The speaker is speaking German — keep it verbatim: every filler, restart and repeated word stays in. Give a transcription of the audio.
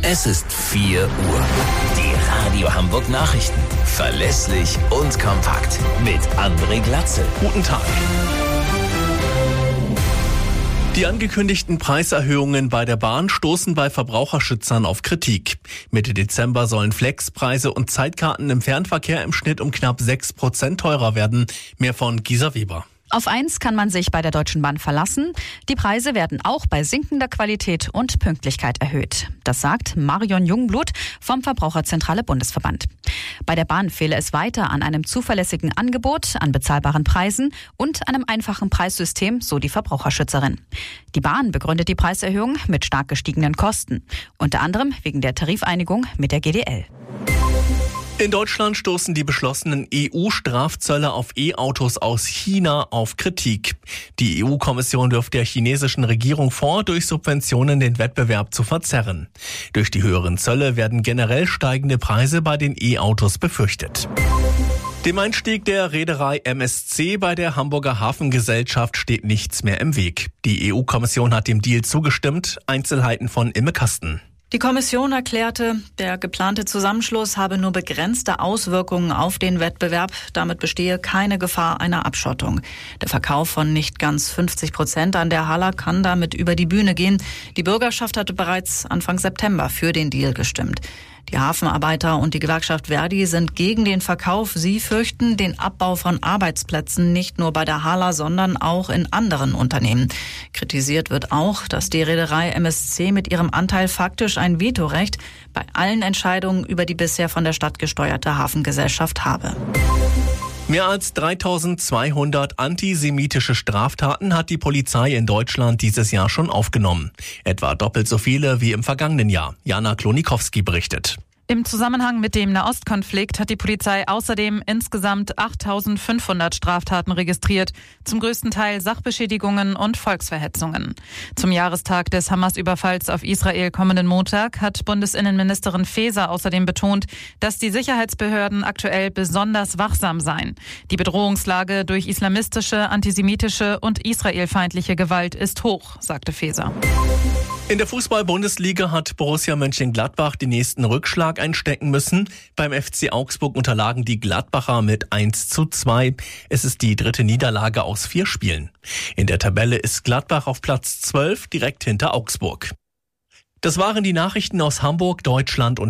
Es ist vier Uhr. Die Radio Hamburg Nachrichten. Verlässlich und kompakt. Mit André Glatzel. Guten Tag. Die angekündigten Preiserhöhungen bei der Bahn stoßen bei Verbraucherschützern auf Kritik. Mitte Dezember sollen Flexpreise und Zeitkarten im Fernverkehr im Schnitt um knapp sechs Prozent teurer werden. Mehr von Gisa Weber. Auf eins kann man sich bei der Deutschen Bahn verlassen. Die Preise werden auch bei sinkender Qualität und Pünktlichkeit erhöht. Das sagt Marion Jungblut vom Verbraucherzentrale Bundesverband. Bei der Bahn fehle es weiter an einem zuverlässigen Angebot, an bezahlbaren Preisen und einem einfachen Preissystem, so die Verbraucherschützerin. Die Bahn begründet die Preiserhöhung mit stark gestiegenen Kosten, unter anderem wegen der Tarifeinigung mit der G D L. In Deutschland stoßen die beschlossenen E U-Strafzölle auf E-Autos aus China auf Kritik. Die E U-Kommission wirft der chinesischen Regierung vor, durch Subventionen den Wettbewerb zu verzerren. Durch die höheren Zölle werden generell steigende Preise bei den E-Autos befürchtet. Dem Einstieg der Reederei M S C bei der Hamburger Hafengesellschaft steht nichts mehr im Weg. Die E U-Kommission hat dem Deal zugestimmt. Einzelheiten von Imme Kasten. Die Kommission erklärte, der geplante Zusammenschluss habe nur begrenzte Auswirkungen auf den Wettbewerb. Damit bestehe keine Gefahr einer Abschottung. Der Verkauf von nicht ganz fünfzig Prozent an der Hala kann damit über die Bühne gehen. Die Bürgerschaft hatte bereits Anfang September für den Deal gestimmt. Die Hafenarbeiter und die Gewerkschaft Verdi sind gegen den Verkauf. Sie fürchten den Abbau von Arbeitsplätzen nicht nur bei der Hala, sondern auch in anderen Unternehmen. Kritisiert wird auch, dass die Reederei M S C mit ihrem Anteil faktisch ein Vetorecht bei allen Entscheidungen über die bisher von der Stadt gesteuerte Hafengesellschaft habe. Mehr als dreitausendzweihundert antisemitische Straftaten hat die Polizei in Deutschland dieses Jahr schon aufgenommen. Etwa doppelt so viele wie im vergangenen Jahr. Jana Klonikowski berichtet. Im Zusammenhang mit dem Nahostkonflikt hat die Polizei außerdem insgesamt achttausendfünfhundert Straftaten registriert, zum größten Teil Sachbeschädigungen und Volksverhetzungen. Zum Jahrestag des Hamas-Überfalls auf Israel kommenden Montag hat Bundesinnenministerin Faeser außerdem betont, dass die Sicherheitsbehörden aktuell besonders wachsam seien. Die Bedrohungslage durch islamistische, antisemitische und israelfeindliche Gewalt ist hoch, sagte Faeser. In der Fußball-Bundesliga hat Borussia Mönchengladbach den nächsten Rückschlag einstecken müssen. Beim F C Augsburg unterlagen die Gladbacher mit eins zu zwei. Es ist die dritte Niederlage aus vier Spielen. In der Tabelle ist Gladbach auf Platz zwölf, direkt hinter Augsburg. Das waren die Nachrichten aus Hamburg, Deutschland und